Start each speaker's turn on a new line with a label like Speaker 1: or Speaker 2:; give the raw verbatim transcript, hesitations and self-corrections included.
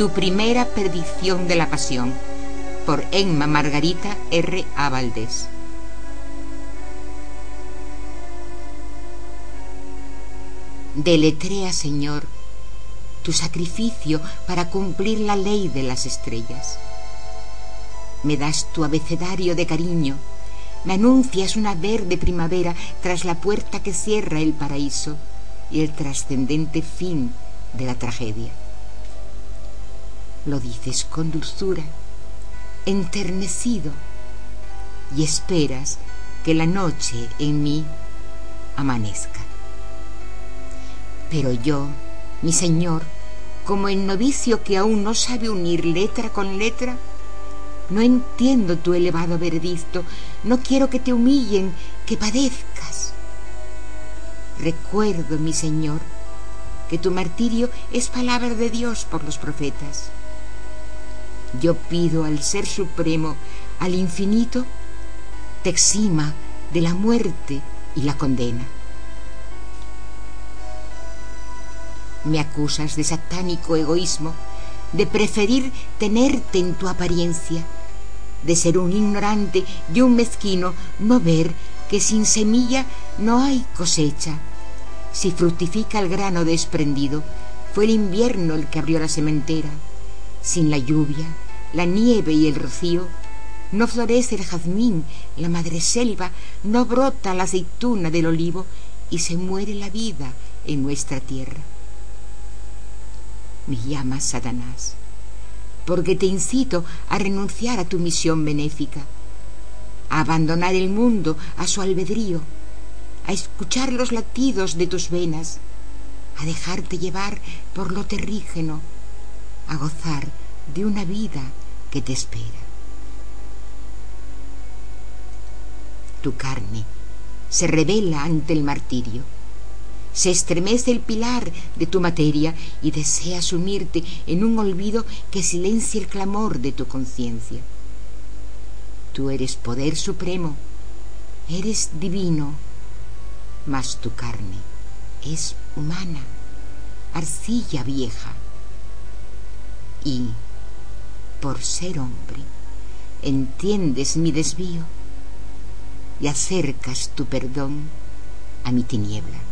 Speaker 1: Tu primera predicción de la pasión, por Emma Margarita R. A. Valdés. Deletrea, Señor, tu sacrificio para cumplir la ley de las estrellas. Me das tu abecedario de cariño, me anuncias una verde primavera tras la puerta que cierra el paraíso y el trascendente fin de la tragedia. Lo dices con dulzura, enternecido, y esperas que la noche en mí amanezca. Pero yo, mi Señor, como el novicio que aún no sabe unir letra con letra, no entiendo tu elevado veredicto, no quiero que te humillen, que padezcas. Recuerdo, mi Señor, que tu martirio es palabra de Dios por los profetas. Yo pido al Ser Supremo, al infinito, te exima de la muerte y la condena. Me acusas de satánico egoísmo, de preferir tenerte en tu apariencia, de ser un ignorante y un mezquino, no ver que sin semilla no hay cosecha. Si fructifica el grano desprendido, fue el invierno el que abrió la sementera. Sin la lluvia, la nieve y el rocío, no florece el jazmín, la madreselva, no brota la aceituna del olivo y se muere la vida en nuestra tierra. Me llamas Satanás, porque te incito a renunciar a tu misión benéfica, a abandonar el mundo a su albedrío, a escuchar los latidos de tus venas, a dejarte llevar por lo terrígeno, a gozar de una vida que te espera. Tu carne se revela ante el martirio, se estremece el pilar de tu materia y desea sumirte en un olvido que silencia el clamor de tu conciencia. Tú eres poder supremo, eres divino, mas tu carne es humana, arcilla vieja. Y, por ser hombre, entiendes mi desvío y acercas tu perdón a mi tiniebla.